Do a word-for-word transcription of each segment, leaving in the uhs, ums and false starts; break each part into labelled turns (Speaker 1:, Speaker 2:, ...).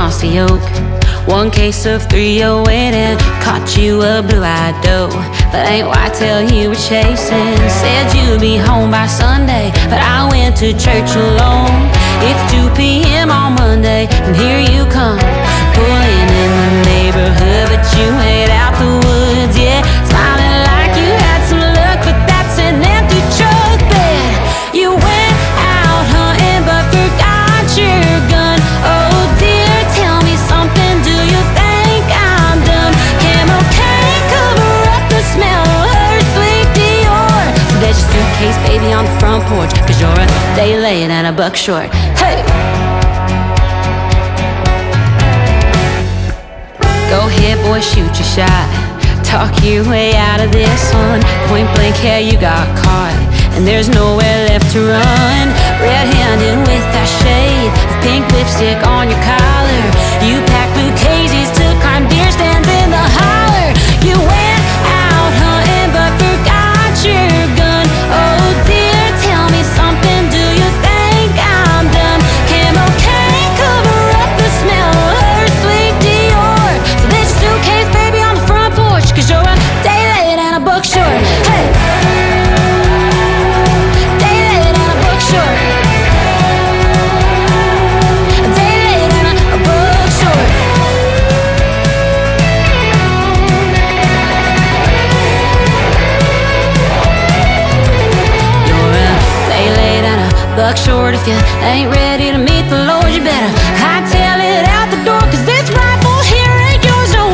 Speaker 1: mossy oak. One case of three oh eight and caught you a blue-eyed doe. But ain't whitetail you were chasing. Said you'd be home by Sunday, but I went to church alone. It's two p m on Monday, and here you come, pulling in the neighborhood, but you ain't out the woods yet. Smiling like you had some luck, but that's an empty truck bed. You went out hunting, but forgot your gun. Oh dear, tell me something, do you think I'm done? Camel can't cover up the smell of her sweet Dior. So there's your suitcase, baby, on the front porch, cause you're a day late and a buck short. Hey! Go ahead, boy, shoot your shot. Talk your way out of this one. Point blank, yeah, you got caught, and there's nowhere left to run. Red-handed with that shade of pink lipstick on your collar. You packed bouquets, took on deer stands in the holler. You went out hunting, but forgot your gun. Oh dear, tell me something, do you think I'm done? Camel can't cover up the smell of her sweet Dior. So this suitcase, baby, on the front porch, cause you're a day late and a buck short. Hey! Day late and a buck short. A day late and a, a buck short. You're a day late and a buck short. If you ain't ready to meet the Lord, you better hightail it out the door, cause this rifle here ain't yours no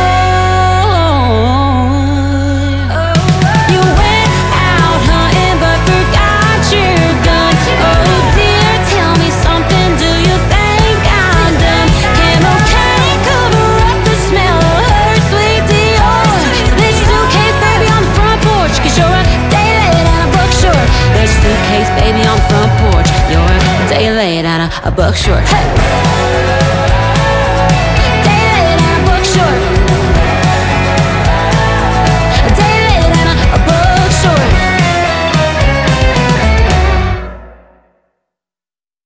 Speaker 1: more. You went out hunting, but forgot your gun. Oh dear, tell me something, do you think I'm done? Camel can't cover up the smell of her sweet Dior. So this suitcase, baby, on the front porch, cause you're a day late and a buck short. There's a suitcase, baby, on the front porch. You're a day late and a, a buck short. Hey!